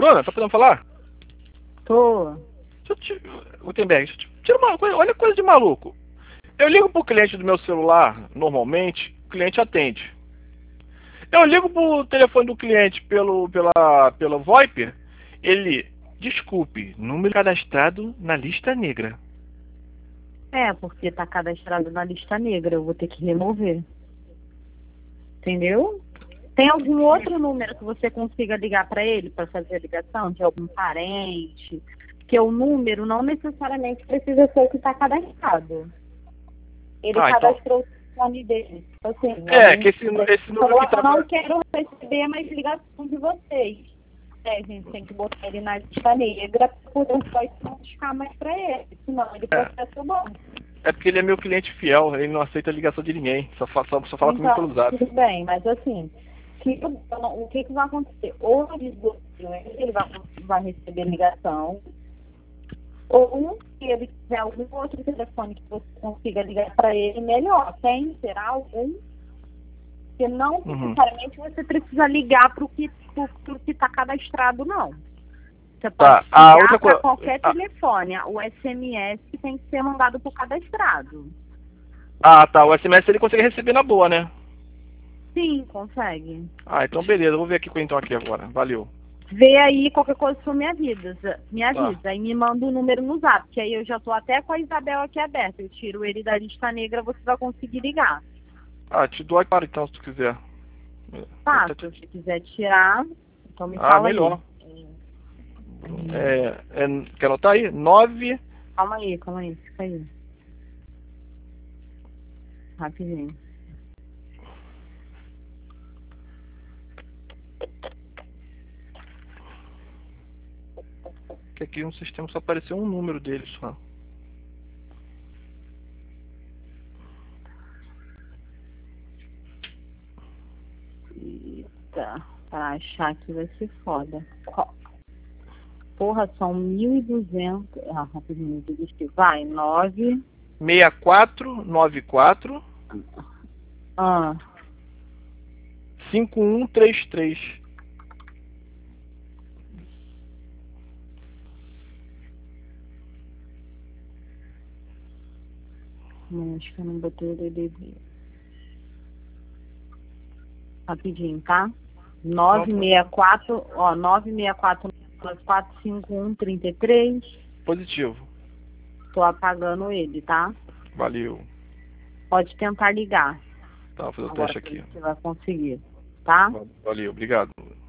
Bruna, tá podendo falar? Tô. Gutenberg, deixa eu tira uma coisa, olha que coisa de maluco. Eu ligo pro cliente do meu celular, normalmente, o cliente atende. Eu ligo pro telefone do cliente pelo VoIP, ele, desculpe, número cadastrado na lista negra. Porque tá cadastrado na lista negra, eu vou ter que remover. Entendeu? Tem algum outro número que você consiga ligar para ele para fazer a ligação de algum parente? Porque o número não necessariamente precisa ser o que está cadastrado. Ele cadastrou o telefone dele. Assim, que esse número que tá... Eu não quero receber mais ligação de vocês. A gente tem que botar ele na lista negra para poder não buscar mais para ele. Senão ele processa o banco. É porque ele é meu cliente fiel, ele não aceita ligação de ninguém, só fala comigo pelo zap. Tudo bem, mas assim, o que vai acontecer? Ou ele vai receber ligação, ou se ele tiver algum outro telefone que você consiga ligar para ele, melhor. Tem? Será algum? Porque não necessariamente você precisa ligar para o que está cadastrado, não. Você pode ligar para qualquer telefone. O SMS tem que ser mandado para o cadastrado. O SMS ele consegue receber na boa, né? Sim, consegue. Então beleza, eu vou ver aqui com então aqui agora. Valeu. Vê aí, qualquer coisa você me avisa. Aí me manda o número no zap, que aí eu já tô até com a Isabel aqui aberta. Eu tiro ele da lista negra, você vai conseguir ligar. Te dou agora então, se tu quiser. Se você quiser tirar, então me fala melhor. aí. Quer anotar aí? 9... Calma aí, fica aí. Rapidinho. Que aqui no sistema só apareceu um número dele só. Eita, pra achar aqui vai ser foda. Porra, são 1.200. Rapidinho, desistir. Vai, 9... 6494 5133. Acho que eu não botei o DDD. Rapidinho, tá? 964, 964-9451-33. Positivo. Tô apagando ele, tá? Valeu. Pode tentar ligar. Tá, vou fazer o teste aqui. Você vai conseguir, tá? Valeu, obrigado.